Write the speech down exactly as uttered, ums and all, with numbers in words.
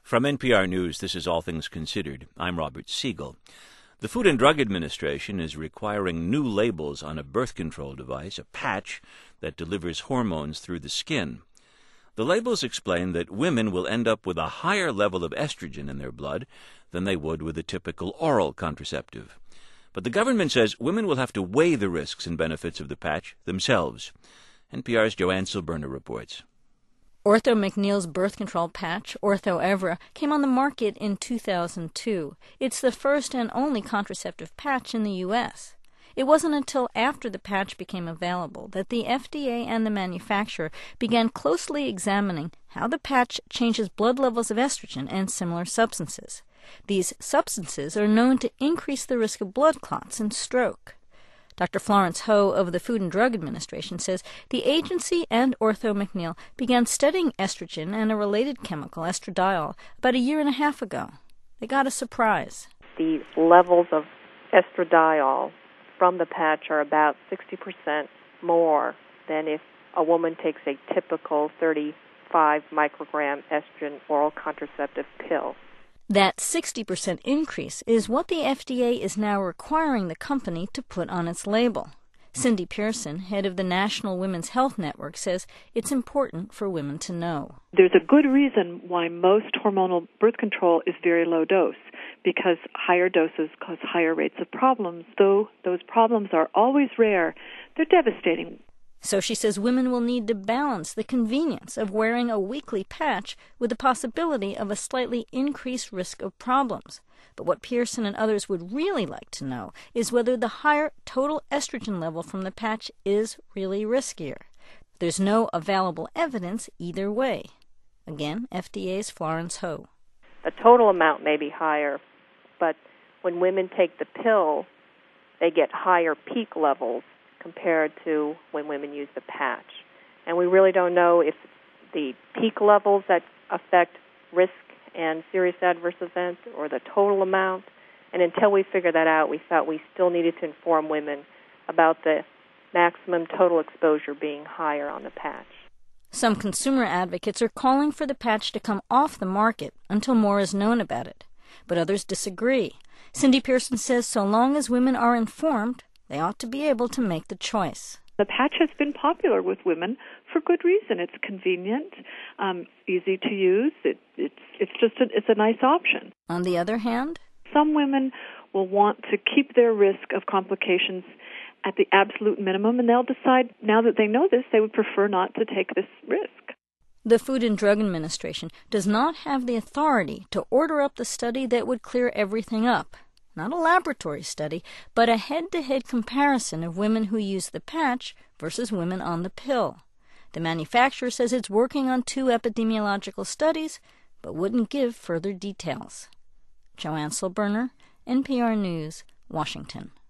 From N P R News, this is All Things Considered. I'm Robert Siegel. The Food and Drug Administration is requiring new labels on a birth control device, a patch that delivers hormones through the skin. The labels explain that women will end up with a higher level of estrogen in their blood than they would with a typical oral contraceptive. But the government says women will have to weigh the risks and benefits of the patch themselves. N P R's Joanne Silberner reports. Ortho-McNeil's birth control patch, OrthoEvra, came on the market in two thousand two. It's the first and only contraceptive patch in the U S It wasn't until after the patch became available that the F D A and the manufacturer began closely examining how the patch changes blood levels of estrogen and similar substances. These substances are known to increase the risk of blood clots and stroke. Doctor Florence Ho of the Food and Drug Administration says the agency and Ortho-McNeil began studying estrogen and a related chemical, estradiol, about a year and a half ago. They got a surprise. The levels of estradiol from the patch are about sixty percent more than if a woman takes a typical thirty-five microgram estrogen oral contraceptive pill. That sixty percent increase is what the F D A is now requiring the company to put on its label. Cindy Pearson, head of the National Women's Health Network, says it's important for women to know. There's a good reason why most hormonal birth control is very low dose, because higher doses cause higher rates of problems. Though those problems are always rare, they're devastating. So she says women will need to balance the convenience of wearing a weekly patch with the possibility of a slightly increased risk of problems. But what Pearson and others would really like to know is whether the higher total estrogen level from the patch is really riskier. There's no available evidence either way. Again, F D A's Florence Ho. The total amount may be higher, but when women take the pill, they get higher peak levels compared to when women use the patch. And we really don't know if the peak levels that affect risk and serious adverse events or the total amount. And until we figure that out, we thought we still needed to inform women about the maximum total exposure being higher on the patch. Some consumer advocates are calling for the patch to come off the market until more is known about it. But others disagree. Cindy Pearson says so long as women are informed, they ought to be able to make the choice. The patch has been popular with women for good reason. It's convenient, um, easy to use. It, it's it's just a, it's a nice option. On the other hand, some women will want to keep their risk of complications at the absolute minimum, and they'll decide now that they know this, they would prefer not to take this risk. The Food and Drug Administration does not have the authority to order up the study that would clear everything up. Not a laboratory study, but a head-to-head comparison of women who use the patch versus women on the pill. The manufacturer says it's working on two epidemiological studies, but wouldn't give further details. Joanne Silberner, N P R News, Washington.